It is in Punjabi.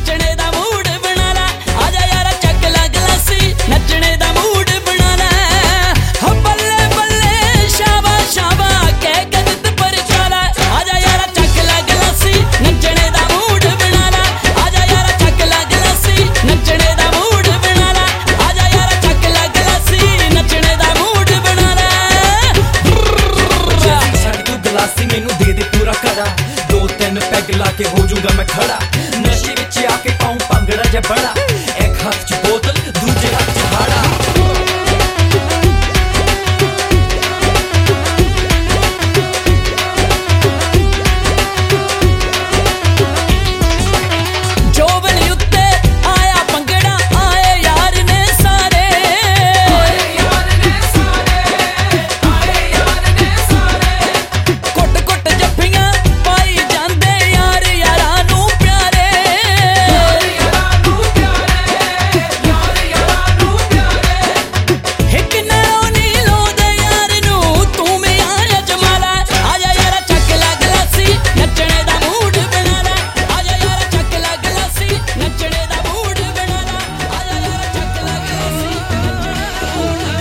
ਨੱਚਣੇ ਦਾ ਮੂਡ ਬਣਾ ਲੈ, ਆਜਾ ਯਾਰਾ ਚੱਕ ਲਾ ਗਲਾਸੀ, ਨੱਚਣੇ ਦਾ ਮੂਡ ਬਣਾ ਲੈ। ਹੋ ਬੱਲੇ ਬੱਲੇ ਸ਼ਾਬਾ ਸ਼ਾਬਾ ਕਹਿ ਕੇ ਦਿੱਤ ਪਰ ਚਾਲਾ, ਆਜਾ ਯਾਰਾ ਚੱਕ ਲਾ ਗਲਾਸੀ, ਨੱਚਣੇ ਦਾ ਮੂਡ ਬਣਾ ਲੈ, ਆਜਾ ਯਾਰਾ ਚੱਕ ਲਾ ਗਲਾਸੀ, ਨੱਚਣੇ ਦਾ ਮੂਡ ਬਣਾ ਲੈ, ਆਜਾ ਯਾਰਾ ਚੱਕ ਲਾ ਗਲਾਸੀ, ਨੱਚਣੇ ਦਾ ਮੂਡ ਬਣਾ ਲੈ। ਛੱਡ ਤੂੰ ਗਲਾਸੀ ਮੈਨੂੰ ਦੇ ਦੇ ਪੂਰਾ ਕੜਾ, 2-3 ਪੈਗ ਲਾ ਕੇ ਹੋ ਜਾਊਗਾ ਮੈਂ ਖੜਾ, ਨਸ਼ੇ ਵਿੱਚ ਆ ਕੇ ਪਾਉਂ ਭੰਗੜਾ ਜਿਹਾ ਬੜਾ, ਇੱਕ ਹੱਥ 'ਚ ਬੋਤਲ